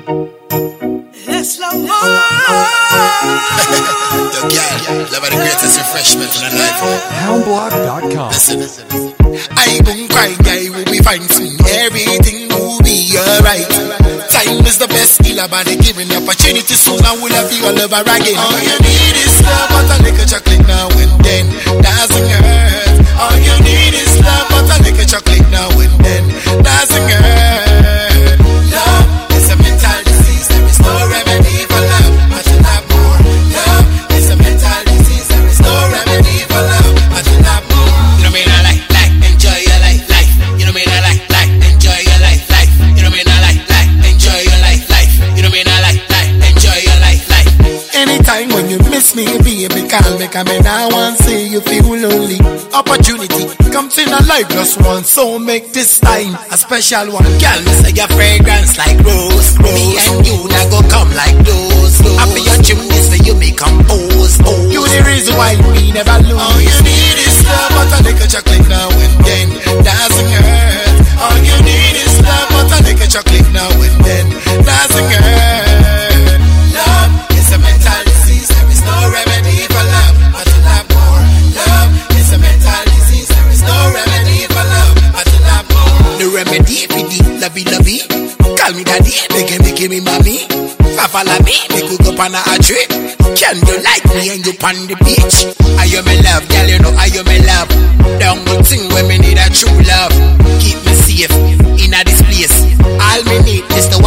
Let's love more. The girl, love are the greatest refreshment in life. Houndblog.com. Listen. I won't cry, I will be fine soon. Everything will be alright. Time is the best healer, but they giving the opportunity soon. I will have you all over again. All you need is love, but a little chocolate now and then doesn't hurt. All you need is love, but a little chocolate now and then doesn't hurt. Love is a mental disease, there is no remedy for love, but to love more. Love is a mental disease, there is no remedy for love, but to love more. You know what I mean? I like, enjoy your life. You know what I mean? I like, enjoy your life. You know what I mean? I like, enjoy your life. You know what I mean? I like, enjoy your life. Anytime when you miss me, baby, call me, come in. I want to see you feel lonely. Opportunity comes in a life just once, so make this time a special one. Girl, me say your fragrance like rose. Me and you now go come like those. After your gym, this way you may compose. You the reason why we never lose. All you need is love, but a little chocolate now and then doesn't hurt. All you need is love, but a little chocolate now and then doesn't hurt. Love is a mental disease, there is no remedy for love, but to love more. Love is a mental disease, there is no remedy for love, but to love more. The remedy for the lovey. Call me daddy, make me mommy. Papa la me, make you go on a trip. Can you like me and you on the beach? Are you my love, girl, you know are you my love? Don't go thing when me need a true love. Keep me safe in a this place. All me need is the